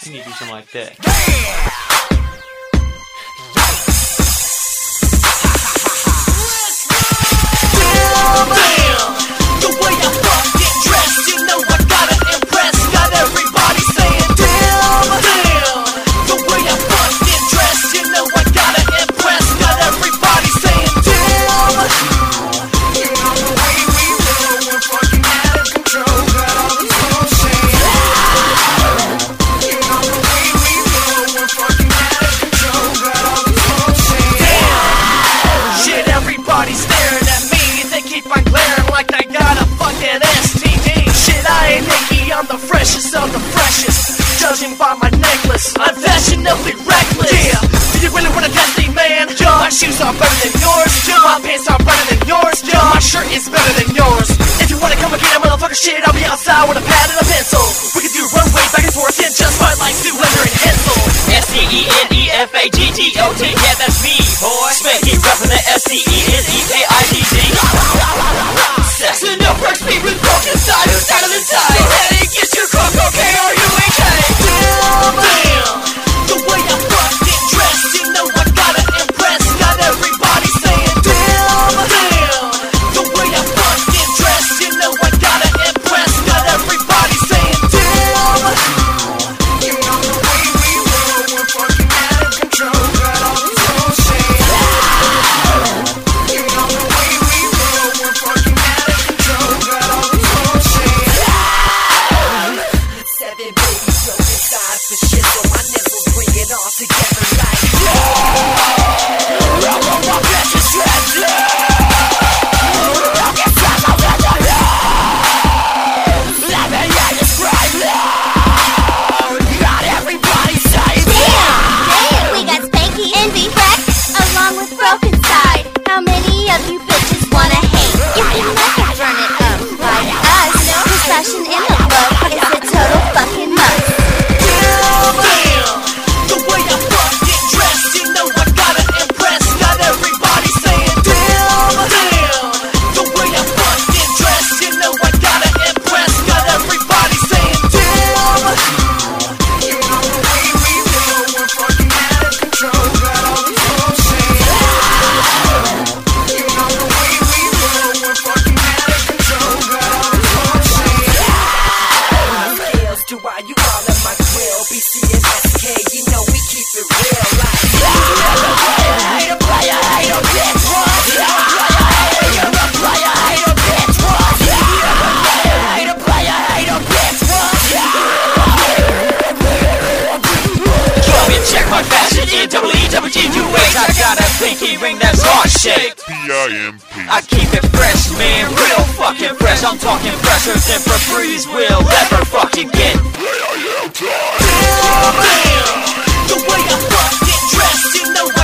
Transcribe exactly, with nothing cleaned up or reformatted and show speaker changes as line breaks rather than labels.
You need to do something like that.
Staring at me, they keep on glaring like I got a fucking S T D. Shit, I ain't Nicky, I'm the freshest of the freshest. Judging by my necklace, I'm fashionably reckless. Yeah, do you really wanna test me, man? Yo, my shoes are better than yours. Yo, my pants are better than yours. Yo, my shirt is better than yours. If you wanna come and get a motherfucker shit, I'll be outside with a pad and a pencil. We can do runway back and forth and just fight like Zoolander and Hensel.
S T E N E F A G G O T, yeah, that's me, boy. Spanky reppin' the S T E N E K I D D. Sex and no perks, me with broken side, who's out of the tie? Headache, get your crunk, okay, are you okay?
Damn, damn, the way I fucking dress, you know I gotta impress. Got everybody saying, damn, damn, the way I fucking dress, you know I gotta impress. Got everybody saying, damn, you know the way we roll, we're fucking out of control. Got all this bullshit. You know the way we roll, we're fucking out of control. Got all this bullshit.
Seven babies, no size for shit, so my nipples bring it all together like
I keep it fresh, man, real fucking fresh. I'm talking fresher than Febreze will ever fucking get.
Damn, damn, the way I fucking dress, you know I